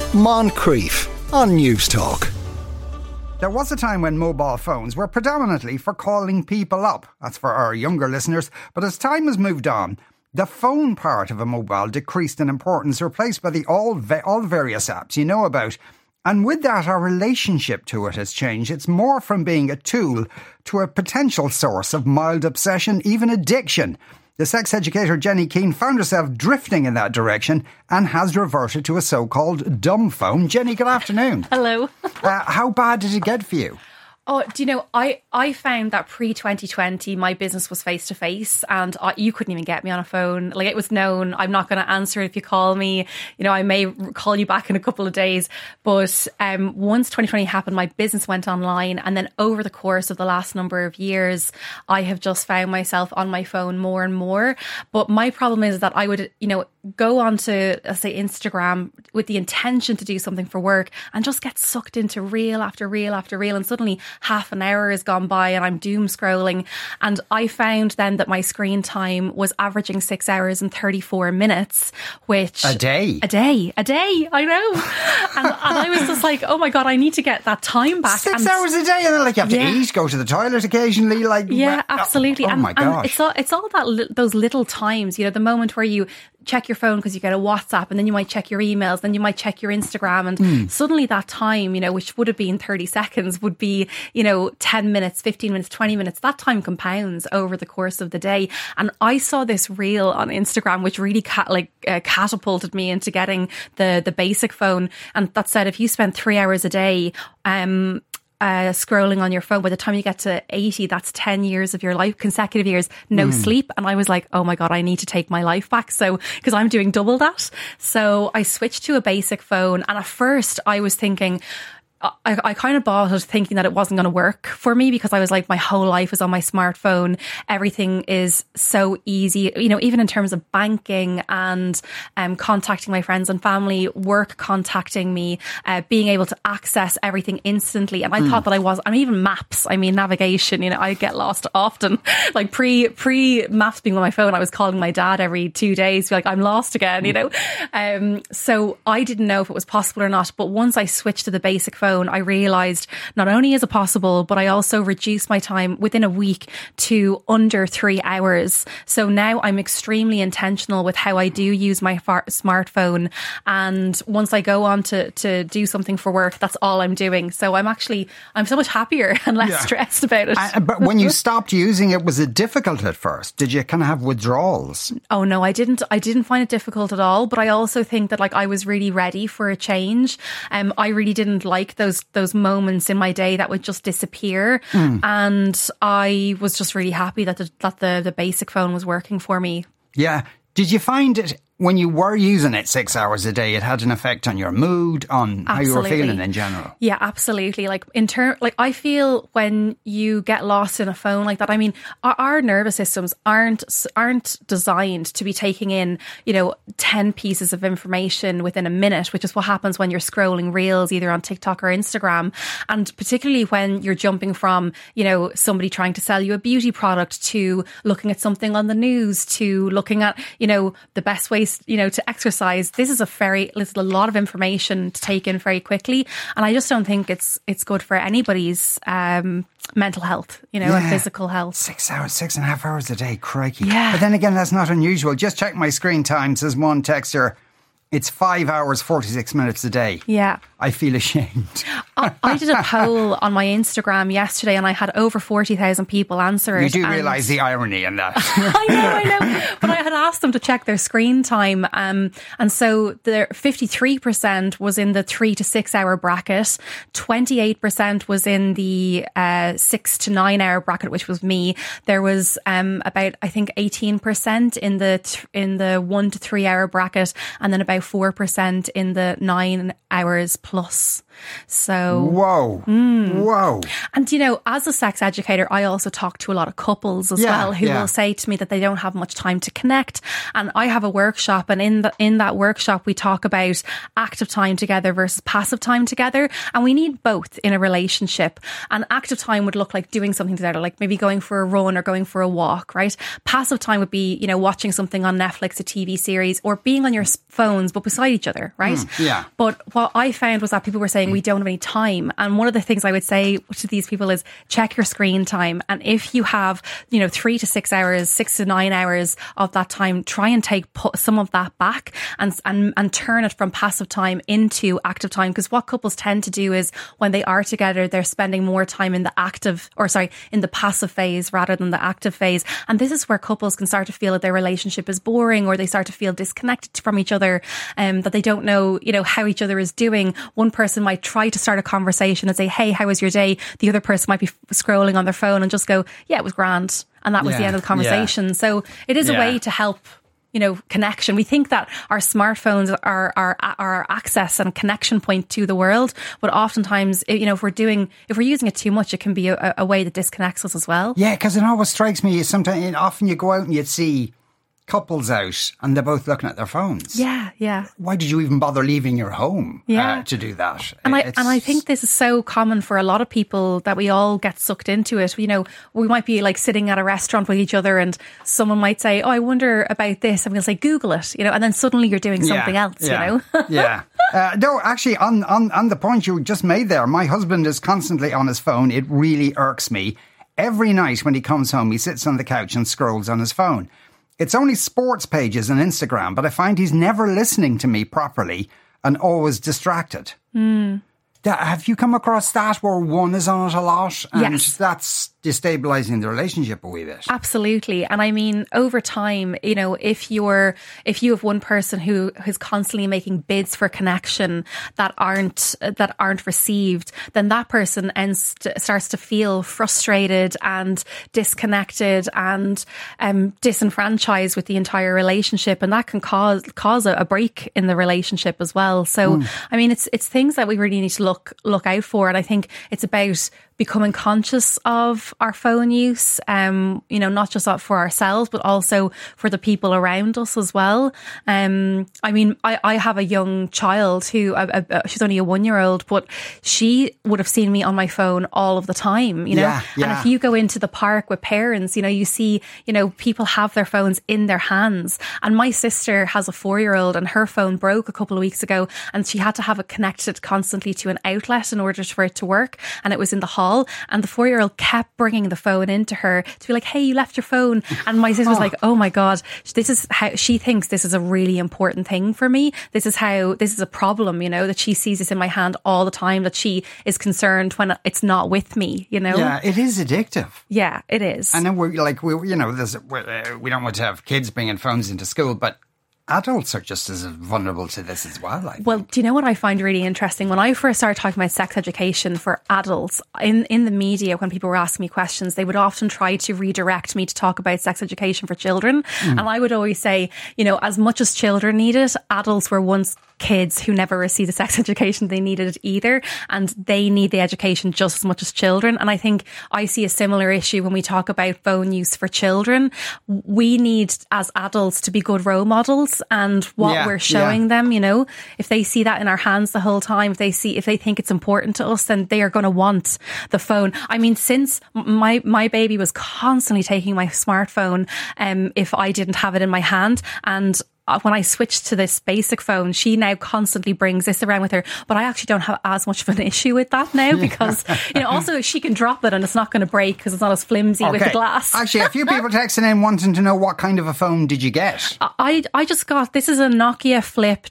Moncrief on News Talk. There was a time when mobile phones were predominantly for calling people up. That's for our younger listeners. But as time has moved on, the phone part of a mobile decreased in importance, replaced by the all various apps you know about. And with that, our relationship to it has changed. It's more from being a tool to a potential source of mild obsession, even addiction. The sex educator Jenny Keane found herself drifting in that direction and has reverted to a so-called dumb phone. Jenny, good afternoon. Hello. How bad did it get for you? Oh, do you know, I found that pre-2020, my business was face-to-face and you couldn't even get me on a phone. Like, it was known, I'm not going to answer if you call me. You know, I may call you back in a couple of days. But once 2020 happened, my business went online. And then over the course of the last number of years, I have just found myself on my phone more and more. But my problem is that I would, go onto, let's say, Instagram with the intention to do something for work and just get sucked into reel after reel after reel. And suddenly half an hour has gone by and I'm doom scrolling. And I found then that my screen time was averaging 6 hours and 34 minutes, which... A day, I know. and I was just like, oh my God, I need to get that time back. 6 hours a day, and then you have to eat, go to the toilet occasionally. Yeah, absolutely. Oh my gosh. And it's all those little times, the moment where you check your phone because you get a WhatsApp, and then you might check your emails, then you might check your Instagram, and suddenly that time, which would have been 30 seconds would be, 10 minutes, 15 minutes, 20 minutes. That time compounds over the course of the day. And I saw this reel on Instagram, which really catapulted me into getting the basic phone. And that said, if you spend 3 hours a day, scrolling on your phone, by the time you get to 80, that's 10 years of your life, consecutive years, no sleep. And I was like, oh my God, I need to take my life back. So, because I'm doing double that. So I switched to a basic phone. And at first I was thinking, I kind of bought it thinking that it wasn't going to work for me, because I was like, my whole life is on my smartphone. Everything is so easy, even in terms of banking and contacting my friends and family, work contacting me, being able to access everything instantly. And I thought that and even maps, navigation, I get lost often. Like pre maps being on my phone, I was calling my dad every 2 days to be like, I'm lost again, So I didn't know if it was possible or not. But once I switched to the basic phone, I realised not only is it possible, but I also reduced my time within a week to under 3 hours. So now I'm extremely intentional with how I do use my smartphone. And once I go on to do something for work, that's all I'm doing. So I'm so much happier and less stressed about it. But when you stopped using it, was it difficult at first? Did you kind of have withdrawals? Oh no, I didn't find it difficult at all. But I also think that I was really ready for a change. I really didn't like those moments in my day that would just disappear. And I was just really happy that the basic phone was working for me. Yeah. Did you find it, when you were using it 6 hours a day, it had an effect on your mood, on how you were feeling in general? Yeah, absolutely. I feel when you get lost in a phone like that, our nervous systems aren't designed to be taking in, 10 pieces of information within a minute, which is what happens when you're scrolling reels, either on TikTok or Instagram. And particularly when you're jumping from, somebody trying to sell you a beauty product to looking at something on the news to looking at, the best ways, to exercise. This is a lot of information to take in very quickly. And I just don't think it's good for anybody's mental health, and physical health. 6.5 hours a day, crikey. Yeah. But then again, that's not unusual. Just check my screen time, says one texter. It's 5 hours, 46 minutes a day. Yeah. I feel ashamed. I did a poll on my Instagram yesterday and I had over 40,000 people answer it. You do realise the irony in that. I know. But I had asked them to check their screen time. And so 53% was in the 3 to 6 hour bracket. 28% was in the 6 to 9 hour bracket, which was me. There was about, I think, 18% in the 1 to 3 hour bracket, and then about 4% in the 9 hours plus. So So whoa. Whoa. And, you know, as a sex educator, I also talk to a lot of couples as well who will say to me that they don't have much time to connect. And I have a workshop, and in that workshop, we talk about active time together versus passive time together. And we need both in a relationship. And active time would look like doing something together, like maybe going for a run or going for a walk, right? Passive time would be, you know, watching something on Netflix, a TV series, or being on your phones, but beside each other, right? But what I found was that people were saying we don't have any time. And one of the things I would say to these people is check your screen time. And if you have, you know, 3 to 6 hours, 6 to 9 hours of that time, try and put some of that back and turn it from passive time into active time. Because what couples tend to do is when they are together, they're spending more time in the in the passive phase rather than the active phase. And this is where couples can start to feel that their relationship is boring, or they start to feel disconnected from each other, that they don't know, you know, how each other is doing. One person might try to start a conversation and say, hey, how was your day? The other person might be scrolling on their phone and just go, yeah, it was grand. And that was the end of the conversation. So it is a way to help, you know, connection. We think that our smartphones are our access and connection point to the world, but oftentimes, you know, if we're using it too much, it can be a way that disconnects us as well. Yeah, because it always strikes me sometimes. Often you go out and you'd see couples out and they're both looking at their phones. Yeah. Why did you even bother leaving your home to do that? And I think this is so common for a lot of people that we all get sucked into it. You know, we might be like sitting at a restaurant with each other and someone might say, oh, I wonder about this. I'm going to say, Google it, you know, and then suddenly you're doing something else, you know? No, actually, on the point you just made there, my husband is constantly on his phone. It really irks me. Every night when he comes home, he sits on the couch and scrolls on his phone. It's only sports pages and Instagram, but I find he's never listening to me properly and always distracted. Have you come across that where one is on it a lot and that's destabilising the relationship a wee bit? Absolutely. And I mean, over time, you know, if you have one person who is constantly making bids for connection that aren't received, then that person starts to feel frustrated and disconnected and disenfranchised with the entire relationship, and that can cause a break in the relationship as well. So I mean, it's things that we really need to look out for, and I think it's about becoming conscious of our phone use, you know, not just for ourselves, but also for the people around us as well. I mean, I have a young child who, she's only a 1-year-old, but she would have seen me on my phone all of the time, you know? And if you go into the park with parents, you know, you see, you know, people have their phones in their hands. And my sister has a 4-year-old and her phone broke a couple of weeks ago and she had to have it connected constantly to an outlet in order for it to work. And it was in the hall. And the 4-year-old kept bringing the phone into her to be like, hey, you left your phone. And my sister was like, oh my God, this is how she thinks this is a really important thing for me. This is a problem, you know, that she sees this in my hand all the time, that she is concerned when it's not with me, you know? Yeah, it is addictive. Yeah, it is. And then we don't want to have kids bringing phones into school, but adults are just as vulnerable to this as well. Well, do you know what I find really interesting? When I first started talking about sex education for adults, in the media, when people were asking me questions, they would often try to redirect me to talk about sex education for children. And I would always say, you know, as much as children need it, adults were once kids who never received the sex education they needed either, and they need the education just as much as children. And I think I see a similar issue when we talk about phone use for children. We need, as adults, to be good role models and what we're showing them, you know. If they see that in our hands the whole time, if they think it's important to us, then they are going to want the phone. I mean, since my baby was constantly taking my smartphone if I didn't have it in my hand, and when I switched to this basic phone, she now constantly brings this around with her. But I actually don't have as much of an issue with that now because, you know, also she can drop it and it's not going to break because it's not as flimsy with the glass. Actually, a few people texting in wanting to know what kind of a phone did you get? I just got, this is a Nokia Flip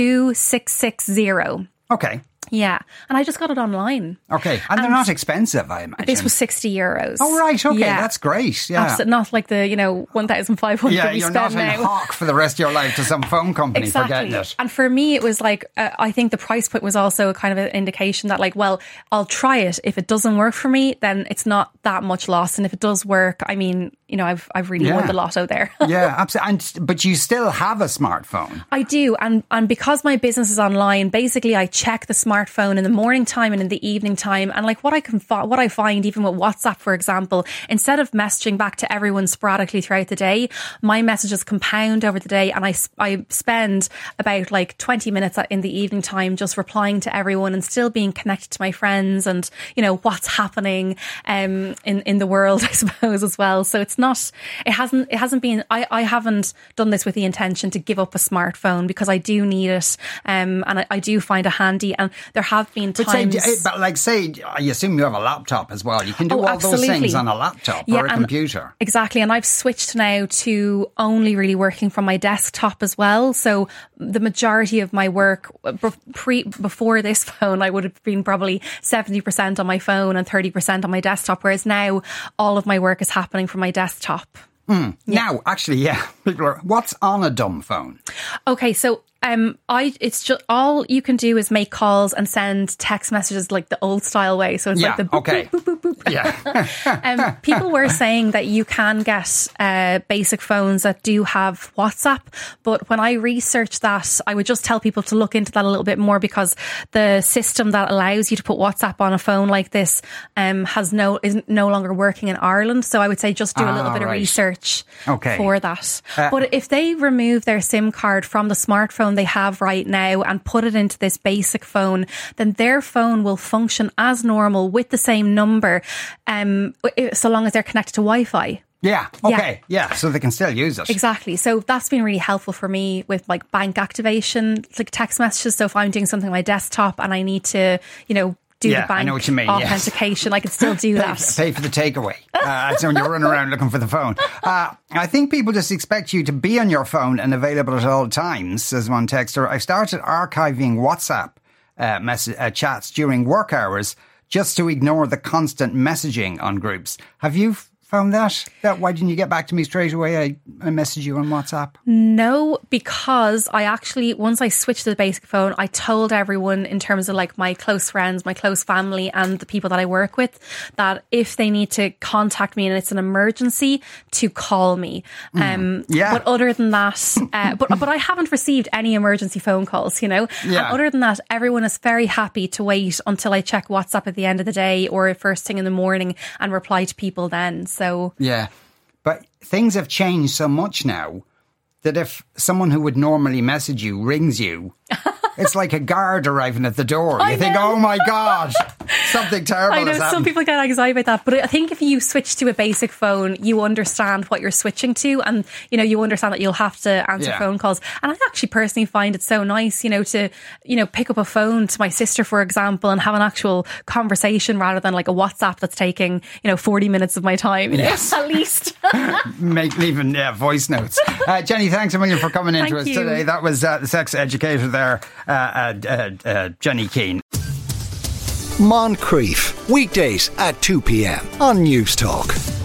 2660. Okay. Yeah. And I just got it online. Okay. And they're not expensive, I imagine. This was €60. Oh, right. Okay. Yeah. That's great. Yeah. Absolutely. Not like the, 1,500 we spend now. Yeah, you're not in hock for the rest of your life to some phone company for getting it. And for me, it was like, I think the price point was also a kind of an indication that like, well, I'll try it. If it doesn't work for me, then it's not that much loss. And if it does work, I mean, I've really won the lotto there. Yeah, absolutely. But you still have a smartphone. I do. And because my business is online, basically I check the smartphone smartphone in the morning time and in the evening time. And like what I find even with WhatsApp, for example, instead of messaging back to everyone sporadically throughout the day, my messages compound over the day, and I spend about like 20 minutes in the evening time just replying to everyone and still being connected to my friends and, you know, what's happening in the world, I suppose, as well. So it hasn't been, I haven't done this with the intention to give up a smartphone, because I do need it, and I do find it handy. And there have been times, say I assume you have a laptop as well. You can do all those things on a laptop or a computer. Exactly. And I've switched now to only really working from my desktop as well. So the majority of my work before this phone, I would have been probably 70% on my phone and 30% on my desktop, whereas now all of my work is happening from my desktop. Now, actually, people are, what's on a dumb phone? Okay, so it's just all you can do is make calls and send text messages like the old style way. So it's like the boop, boop, boop, boop, boop. Yeah. People were saying that you can get basic phones that do have WhatsApp, but when I researched that, I would just tell people to look into that a little bit more, because the system that allows you to put WhatsApp on a phone like this is no longer working in Ireland. So I would say just do a little bit of research for that. But if they remove their SIM card from the smartphone they have right now and put it into this basic phone, then their phone will function as normal with the same number, so long as they're connected to Wi-Fi. Yeah. Okay. Yeah. So they can still use it. Exactly. So that's been really helpful for me with like bank activation, like text messages. So if I'm doing something on my desktop and I need to, you know, do the bank I know what you mean, authentication, I can still do that. Pay for the takeaway. So when you're running around looking for the phone. I think people just expect you to be on your phone and available at all times, says one texter. I started archiving WhatsApp chats during work hours just to ignore the constant messaging on groups. Have you found that? Why didn't you get back to me straight away? I messaged you on WhatsApp. No, because I actually, once I switched to the basic phone, I told everyone in terms of like my close friends, my close family and the people that I work with, that if they need to contact me and it's an emergency, to call me. But other than that, but I haven't received any emergency phone calls, you know. Yeah. And other than that, everyone is very happy to wait until I check WhatsApp at the end of the day or first thing in the morning and reply to people then. So yeah, but things have changed so much now that if someone who would normally message you rings you, it's like a guard arriving at the door. You think, oh my God, something terrible has happened. Some people get anxiety about that. But I think if you switch to a basic phone, you understand what you're switching to. And, you know, you understand that you'll have to answer phone calls. And I actually personally find it so nice, you know, to, you know, pick up a phone to my sister, for example, and have an actual conversation rather than like a WhatsApp that's taking, you know, 40 minutes of my time. Yes. At least. Leaving voice notes. Jenny, thanks a million for coming into us today. That was the sex educator there, Jenny Keane. Moncrief, weekdays at 2 p.m. on News Talk.